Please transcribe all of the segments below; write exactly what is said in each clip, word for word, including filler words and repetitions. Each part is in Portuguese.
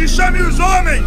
e chame os homens!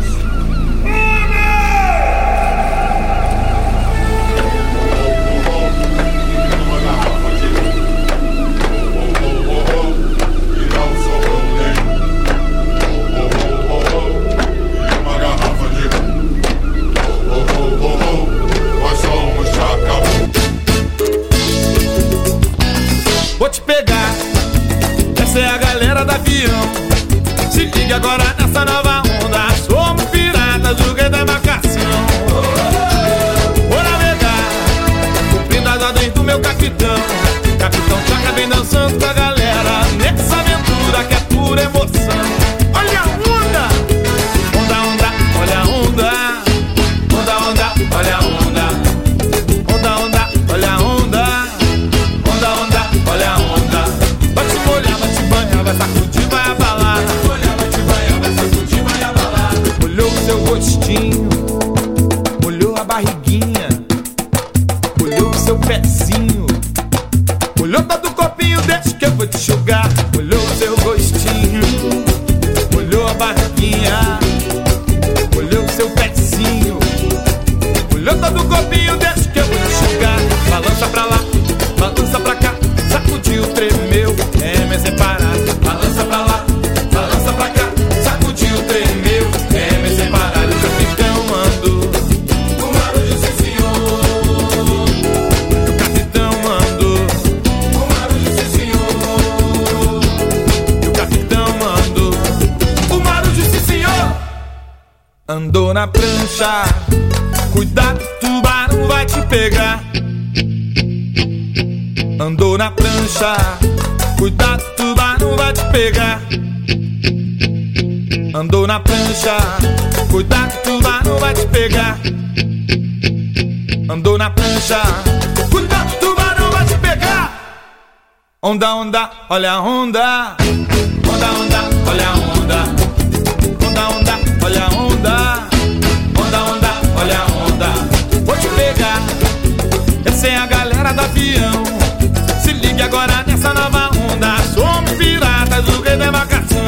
Vou te pegar, essa é a galera do avião. Se liga agora nessa nova onda. Somos piratas do rei da embarcação. Vou navegar, cumprindo as ordens do meu capitão. Capitão Tchaca vem dançando com a galera nessa aventura que é pura emoção. Olha a onda, onda, onda, olha a onda. Onda, onda, olha a onda. Onda, onda, olha a onda. Onda, onda, olha a onda. Vai te molhar, vai te banhar, vai sacudir, vai abalar. Vai te molhar, vai te banhar, vai sacudir, vai abalar. Molhou o seu rostinho, molhou a barriguinha, molhou o seu pezinho, molhou todo o corpinho, deixa que eu vou te enxugar. Molhou o seu rostinho, molhou a barriguinha, molhou o seu pezinho, molhou todo o corpinho, deixa que eu vou te enxugar. Balança pra lá, balança pra cá, sacudiu, tremeu, é me separar. Balança pra lá, balança pra cá, sacudiu, tremeu, é me separar. O capitão mandou, o Marujo sim senhor. O capitão mandou, o Marujo sim senhor. O capitão mandou, o Marujo sim senhor. Andou na prancha, cuidado, tubarão vai te pegar. Andou na prancha, cuidado, tubarão vai te pegar. Andou na prancha, cuidado, tubarão vai te pegar. Andou na prancha, cuidado, tubarão vai te pegar. Onda, onda, olha a onda. Onda, onda, olha a onda. Onda, onda, olha a onda. Onda, onda, olha a onda. Vou te pegar, essa é a galera do avião. Se ligue agora nessa nova onda. Somos piratas do rei da embarcação.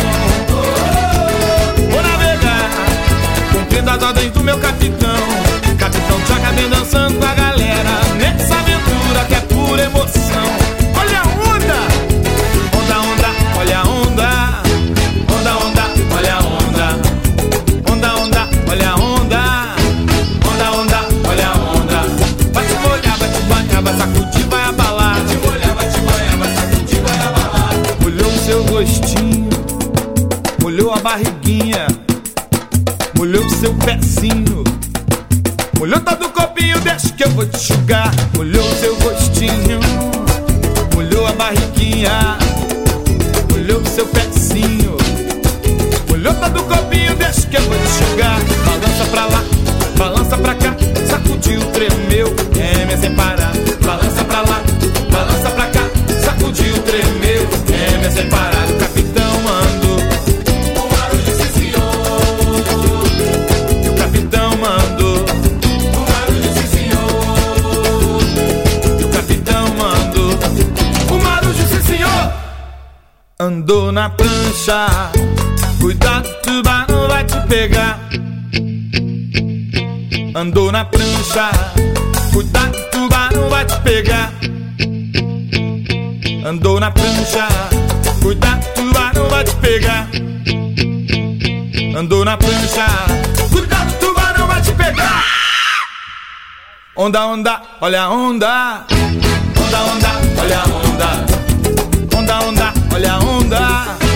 Vou navegar, cumprindo as ordens do meu capitão. Capitão Tchaca vem dançando com a galera nessa aventura que é pura emoção. Olha a onda, onda, onda, olha a onda. Onda, onda, olha a onda. Onda, onda, olha a onda. Onda, onda, olha a onda. Vai te molhar, vai te banhar, vai sacudir, vai abalar. Vai te molhar, vai te banhar, vai sacudir, vai abalar. Molhou o seu rostinho, molhou a barriguinha, molhou o seu pezinho, molhou todo o corpinho, deixa que eu vou te enxugar. Molhou o seu rostinho, molhou a barriguinha, molhou o seu pezinho, molhou todo o corpinho, deixa que eu vou te enxugar. Balança pra lá, balança pra cá, sacudiu, tremeu, é me separar. Balança pra lá, balança pra cá, sacudiu, tremeu, é me separar. O capitão mandou, o Marujo sim senhor. O capitão mandou, o Marujo sim senhor. O capitão mandou, o Marujo sim senhor. Andou na prancha, cuidado, tubarão vai te pegar. Andou na prancha, cuidado, tubarão vai te pegar. Andou na prancha, cuidado, tubarão vai te pegar. Andou na prancha, cuidado, tubarão vai te pegar. Onda, onda, olha a onda. Onda, onda, olha a onda. Onda, onda, olha a onda.